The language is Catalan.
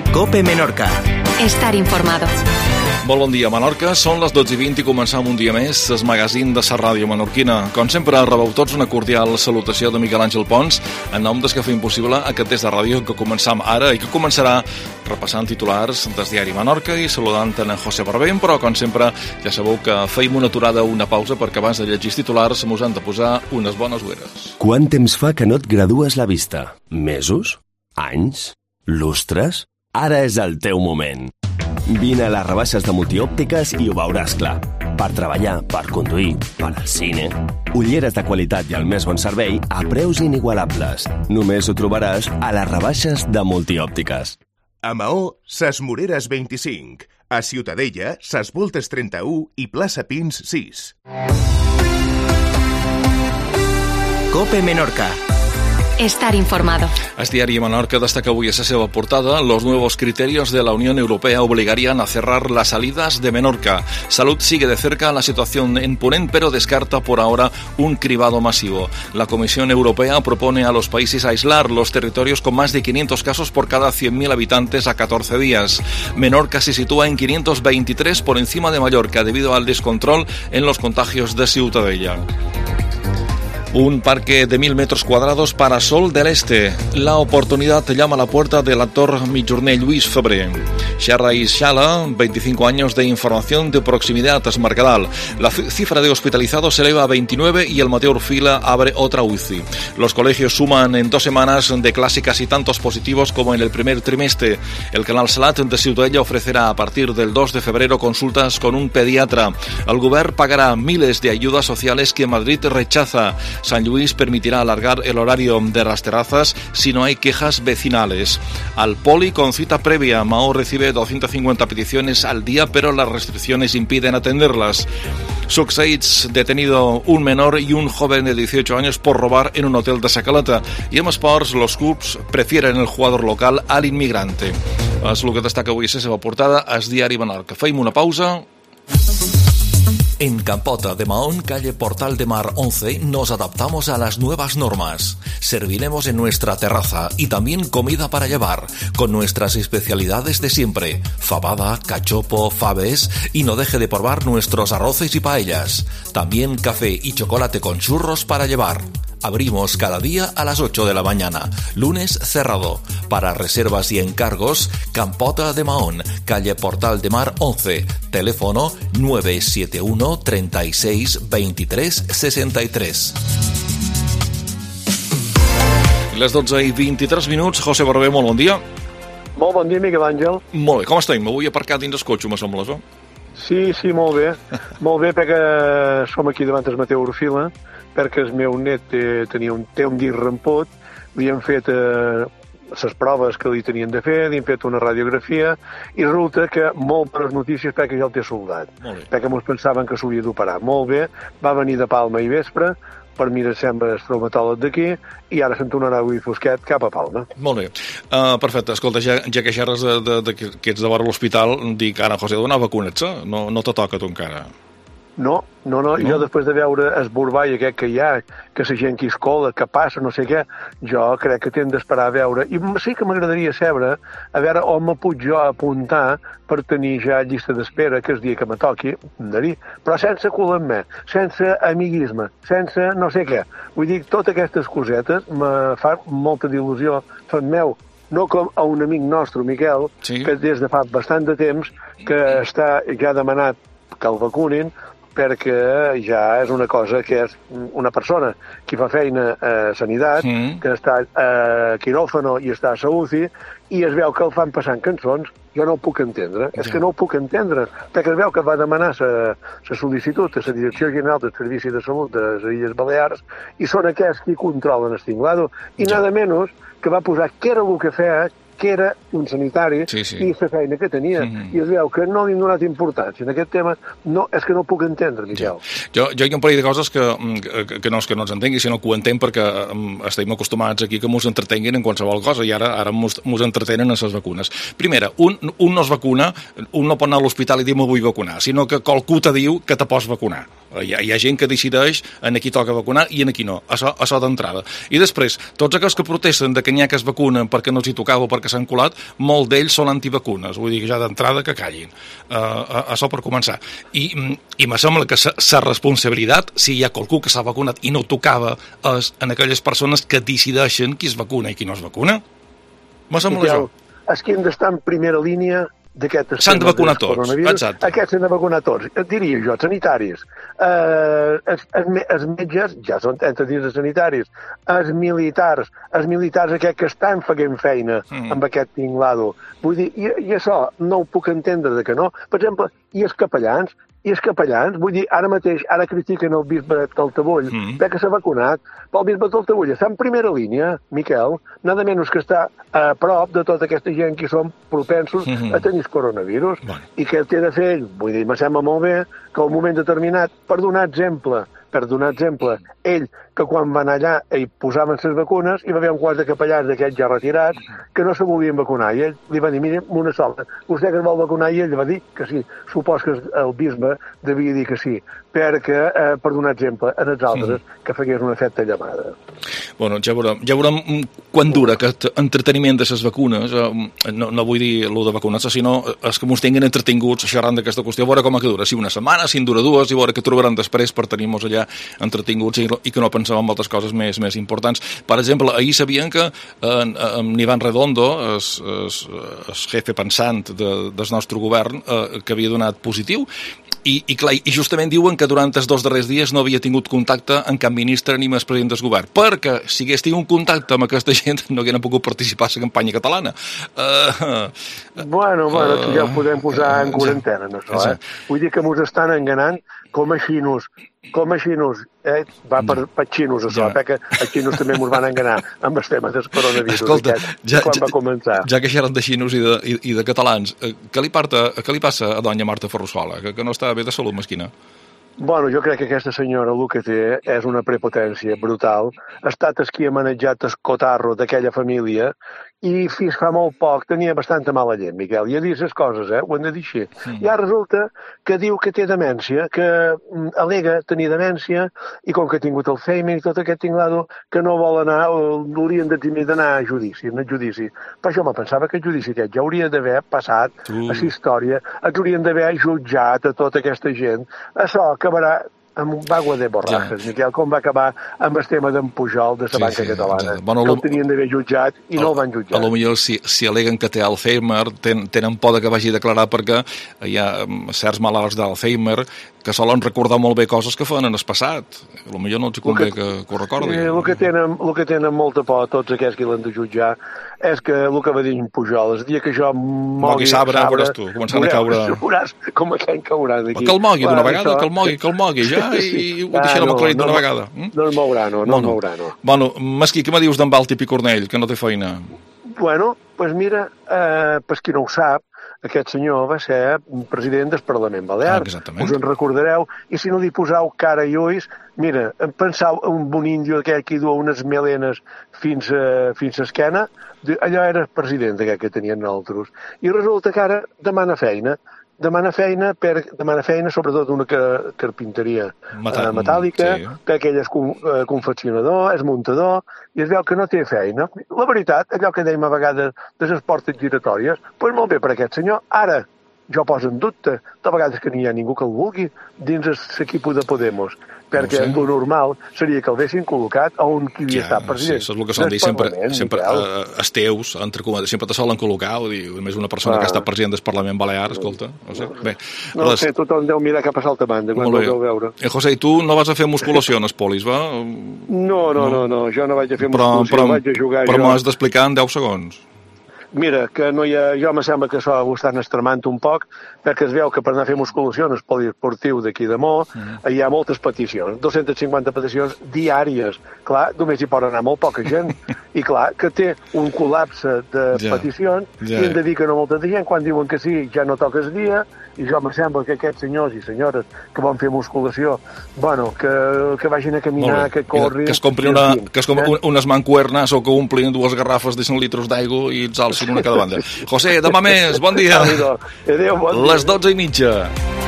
COPE Menorca. Estar informado. Molt bon dia, Menorca. Són les 12:20 i començam un dia més el magazín de la ràdio menorquina. Com sempre, rebeu tots una cordial salutació de Miquel Àngel Pons en nom des que fem possible aquest test de ràdio que començam ara i que començarà repassant titulars del diari Menorca i saludant en José Barbén, però com sempre ja sabeu que feim una aturada, una pausa, perquè abans de llegir els titulars mos han de posar unes bones ulleres. Quant temps fa que no et gradues la vista? Mesos? Anys? Lustres? Ara és el teu moment. Vine a les rebaixes de Multiòptiques i ho veuràs clar. Per treballar, per conduir, per al cine. Ulleres de qualitat i el més bon servei a preus inigualables. Només ho trobaràs a les rebaixes de Multiòptiques. A Maó, Ses Moreres 25. A Ciutadella, Ses Voltes 31 i Plaça Pins 6. COPE Menorca. Estar informado. El diario Menorca destaca hoy esa seva portada. Los nuevos criterios de la Unión Europea obligarían a cerrar las salidas de Menorca. Salud sigue de cerca la situación en Ponent, pero descarta por ahora un cribado masivo. La Comisión Europea propone a los países aislar los territorios con más de 500 casos por cada 100.000 habitantes a 14 días. Menorca se sitúa en 523 por encima de Mallorca debido al descontrol en los contagios de Ciutadella. Un parque de 1.000 metros cuadrados para Sol del Este. La oportunidad llama a la puerta del actor mijorner Lluís Febrer. Xerra y Xala, 25 años de información de proximidad a Mercadal. La cifra de hospitalizados se eleva a 29 y el Mateo Orfila abre otra UCI. Los colegios suman en 2 semanas de clase casi tantos positivos como en el primer trimestre. El Canal Salat de Ciutadella ofrecerá a partir del 2 de febrero consultas con un pediatra. El Govern pagará miles de ayudas sociales que Madrid rechaza. San Luis permitirá alargar el horario de las terrazas si no hay quejas vecinales. Al Poli con cita previa. Maó recibe 250 peticiones al día, pero las restricciones impiden atenderlas. Succeïts, detenido un menor y un joven de 18 años por robar en un hotel de Sacaleta. Y en esports, los clubs prefieren el jugador local al inmigrante. És el que destaca avui a la seva portada al diari Menorca. Feim una pausa. En Campota de Mahón, calle Portal de Mar 11, nos adaptamos a las nuevas normas. Serviremos en nuestra terraza y también comida para llevar, con nuestras especialidades de siempre: fabada, cachopo, faves, y no deje de probar nuestros arroces y paellas. También café y chocolate con churros para llevar. Abrimos cada día a las 8 de la mañana. Lunes cerrado. Para reservas y encargos, Campota de Mahón, calle Portal de Mar 11. Teléfono 971 36 23 63. Les 12:23. José Barbé, molt bon dia. Molt bon dia, Miquel Àngel. Molt bé, com estem? M'ho vull aparcar dins el cotxe, me sembla, no? Sí, molt bé. Molt bé, perquè som aquí davant del Mateu Orfila, perquè el meu net té un dit ramput, li han fet les proves que li tenien de fer, li han fet una radiografia, i resulta que molt bones notícies perquè ja el té soldat, perquè ens pensaven que s'hauria d'operar. Molt bé, va venir de Palma i vespre, per mirar sempre el traumatòleg d'aquí, i ara se'n tornarà avui fosquet cap a Palma. Molt bé. Perfecte. Escolta, ja que xerres que ets de vora l'hospital, dic, Ana José, dona vacunar-se? No te toca tu encara? No. Jo després de veure el borball aquest que hi ha, que la gent que es cola, que passa, no sé què, jo crec que hem d'esperar a veure. I sí que m'agradaria saber, a veure on me puc jo apuntar per tenir ja llista d'espera, que el dia que me toqui, però sense cular-me, sense amiguisme, sense no sé què. Vull dir, totes aquestes cosetes me fan molta il·lusió. Fan meu, no com a un amic nostre, Miquel, que des de fa bastant de temps que ja ha demanat que el vacunin, perquè ja és una cosa que és una persona que fa feina a Sanitat, que està a quiròfano i està a UCI, i es veu que el fan passant cançons. Jo no ho puc entendre, és que no ho puc entendre, perquè es veu que va demanar la sol·licitud a la Direcció General del Servici de Salut de les Illes Balears, i són aquests qui controlen el tinglado, i nada menys que va posar què era el que feia, que era un sanitari, i la feina que tenia. I es veu que no li han donat importància en aquest tema. No, és que no ho puc entendre, Miquel. Jo hi ha un parell de coses que no és que no ens entengui, sinó que ho entenc perquè estem acostumats aquí que mos entretenguin en qualsevol cosa, i ara mos entretenen en les vacunes. Primera, un no es vacuna, un no pot anar a l'hospital i dir me vull vacunar, sinó que qualcú te diu que te pots vacunar. Hi ha gent que decideix en aquí toca vacunar i en aquí no. Això d'entrada. I després, tots aquells que protesten de que n'hi ha que es vacunen perquè no els hi tocava o perquè que s'han colat, molts d'ells són antivacunes, vull dir que ja d'entrada que callin. Això per començar. I me sembla que la responsabilitat, si hi ha qualcú que s'ha vacunat i no tocava, és en aquelles persones que decideixen qui es vacuna i qui no es vacuna. Me sembla això. És que hem d'estar en primera línia d'aquest s'han de vacunar tots, exacte. Aquests s'han de vacunar tots, diria jo, sanitaris. Els metges, ja són entre dins de sanitaris, els militars aquests que estan fent feina amb aquest tinglado. Vull dir, i això no ho puc entendre de que no. Per exemple, i els capellans, vull dir, ara critiquen el bisbe del Taltabull, perquè s'ha vacunat, però el bisbe del Taltabull està en primera línia, Miquel, nada menys que està a prop de tota aquesta gent que són propensos a tenir coronavirus. I què té de fer ell? Vull dir, me sembla molt bé que al moment determinat, per donar exemple, ell, que quan va anar allà i posaven les vacunes, hi va haver un quart de capellans d'aquests ja retirats que no se volien vacunar. I ell li va dir, mira, una sola, vostè que es vol vacunar? I ell va dir que sí. Supos que el bisbe devia dir que sí, perquè, per donar exemple, en els altres, que fegués un efecte llamada. Bueno, ja veurem quan dura aquest entreteniment de les vacunes. No vull dir el de vacunar-se, sinó els que ens tinguin entretinguts xerrant d'aquesta qüestió, a veure com que dura. Si una setmana, si en dura dues, i veure què trobaran després per tenir-nos allà entretinguts i que no pensem en moltes coses més importants. Per exemple, ahir sabien que en Iván Redondo, el jefe pensant del nostre govern, que havia donat positiu, i justament diuen que durant els 2 darrers dies no havia tingut contacte amb cap ministre ni amb el president del govern, perquè si hagués tingut contacte amb aquesta gent no hagueren pogut participar a la campanya catalana. Bueno, ja ho podem posar en quarantena, això, Vull dir que ens estan enganant com a xinos, va per xinos, això, perquè els xinos també ens van enganar amb els temes del coronavirus. Escolta, quan va començar. Ja que xerren de xinos i de catalans, què li passa a doña Marta Ferrusola, que no està bé de salut, mesquina? Bueno, jo crec que aquesta senyora el que té és una prepotència brutal. Ha estat qui ha manejat el cotarro d'aquella família i fins fa molt poc tenia bastanta mala llet, Miquel. I ha dit les coses, ho hem de dir així. I ara resulta que diu que té demència, que al·lega tenir demència i com que ha tingut Alzheimer i tot aquest tinglado, que no vol anar, l'haurien d'anar a judici, Però jo me pensava que el judici aquest ja hauria d'haver passat a la història, ens haurien d'haver jutjat a tota aquesta gent. Això acabarà amb vaga de borratxes, Miquel, com va acabar amb el tema d'en Pujol de la banca catalana, que el tenien d'haver jutjat i no el van jutjar. A lo millor si aleguen que té Alzheimer, tenen por que vagi a declarar perquè hi ha certs malalts d'Alzheimer que solen recordar molt bé coses que feien en el passat. A lo millor no els convé que ho recordi. El que tenen molta por tots aquests que l'han de jutjar és que el que va dir en Pujol, el dia que jo mogui sabre, veuràs tu, començant a caure... Veuràs com aquell caurà d'aquí. Que el mogui d'una vegada, que el mogui ja, i ho deixarem aclarit d'una vegada. No el mourà, no. Bueno, Mesquí, què me dius d'en Balti Picornell, que no té feina? Bueno, doncs mira, per qui no ho sap, aquest senyor va ser president del Parlament Balear. Us en recordareu, i si no li poseu cara i ulls, mira, pensau en un índio aquell que du unes melenes fins a esquena, allò era el president d'aquest que tenien nosaltres. I resulta que ara demana feina sobretot una carpinteria metàl·lica, perquè ell és confeccionador, és muntador, i es veu que no té feina. La veritat, allò que dèiem a vegades de les portes giratòries, doncs molt bé per aquest senyor. Ara, jo poso en dubte, de vegades que n'hi ha ningú que el vulgui dins l'equip de Podemos, perquè el normal seria que el haguessin col·locat on qui havia estat president. Sí, això és el que s'han dit sempre els teus, entre cometes, sempre te solen col·locar, a més una persona que ha estat president del Parlament Balear, escolta, no sé. Bé, no sé, tothom deu mirar cap a l'altra banda quan ho deu veure. José, i tu no vas a fer musculació en els polis, va? No, jo no vaig a fer musculació, vaig a jugar jo. Però m'ho has d'explicar en 10 segons. Mira, que no hi ha... Jo me sembla que això ho estan extremant un poc, perquè es veu que per anar a fer musculació en el poliesportiu d'aquí de Mo hi ha moltes peticions, 250 peticions diàries. Clar, només hi pot anar molt poca gent. I clar, que té un col·lapse de peticions, i hem de dir que no molta gent, quan diuen que sí, ja no toca el dia, i jo me sembla que aquests senyors i senyores que van fer musculació, bueno, que vagin a caminar, que corrin... Que es comprin unes mancuernes o que omplin 2 garrafes de 100 litres d'aigua i els alcin una cada banda. José, demà més, bon dia. Adéu, bon dia. Les 12:30.